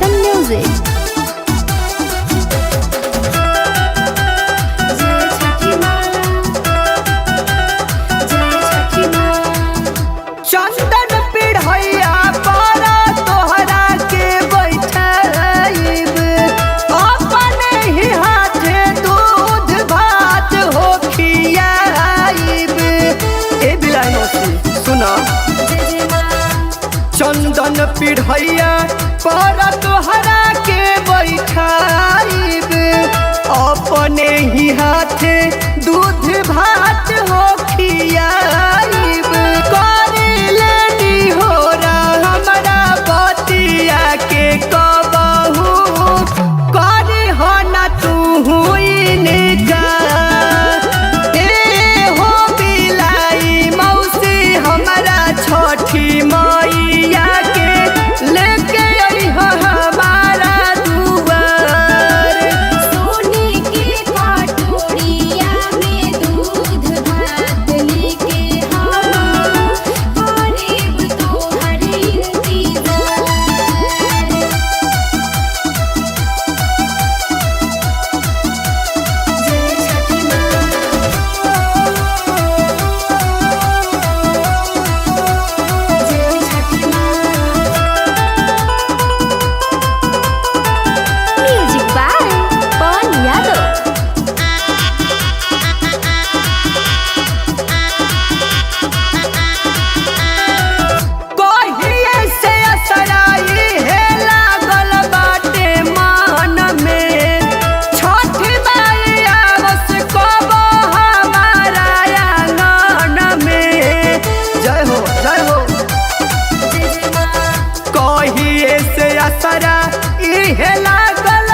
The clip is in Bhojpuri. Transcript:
Dharkan Music. चंदन पिढ़ैया पर तोहरा के बैठाइब, अपने ही हाथे दूध भात हो खियाइब। ए बिलाई मौसी सुना, चंदन पिढ़ैया पर तोहरा के बैठाइब, अपने ही हाथे दूध भात हो खियाइब। करी लेनी हो हमरा बतिया के कबहू, करी हो ना तू इनका। ए हो बिलाई मौसी हमरा छठी मैया के लेके अइह हमारा दुआर। सोने के कटोरिया में दूध भात लेके हम करीब तोहर इंतजार। जय छठी माँ, जय छठी माँ। Music by Pawan Yadav. कहिए से असराई है लागल बाटे मन में, छठ माई आवस कब हमारा आंगन में। जय हो जय हो। कहिए से असरा इहे लागल